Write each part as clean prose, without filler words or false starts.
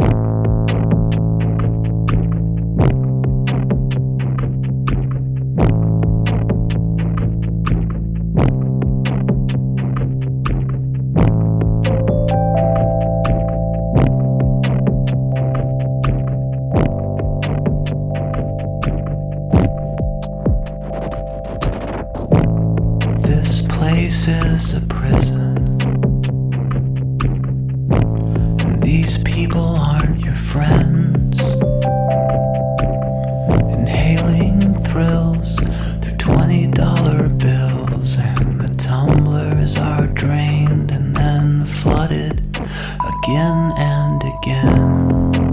This place is a prison, and these people aren't your friends. Inhaling thrills through $20 bills, and the tumblers are drained and then flooded again and again.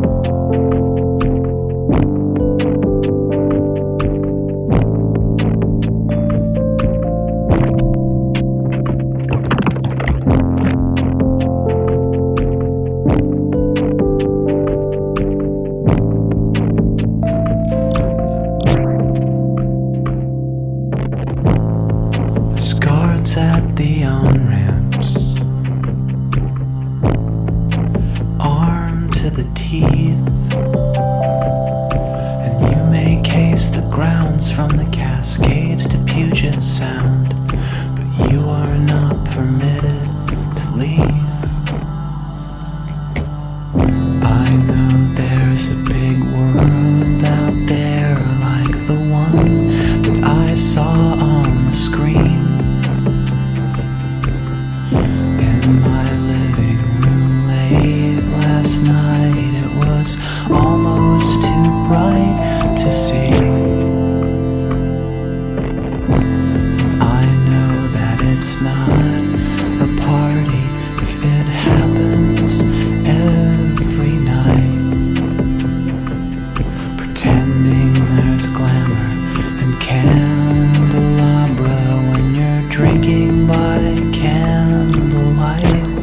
There's guards at the on-ramps, armed to the teeth, and you may case the grounds from the Cascades to Puget Sound, but you are not permitted to leave. I know there's a big world out there like the one that I saw on the screen. In my living room late last night, it was almost too bright to see. I know that it's not a party if it happens every night. Pretending there's glamour and candelabra when you're drinking by candlelight.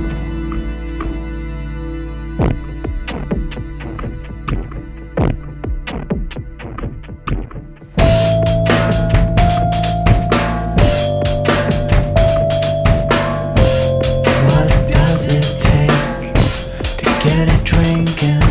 What does it take to get a drink in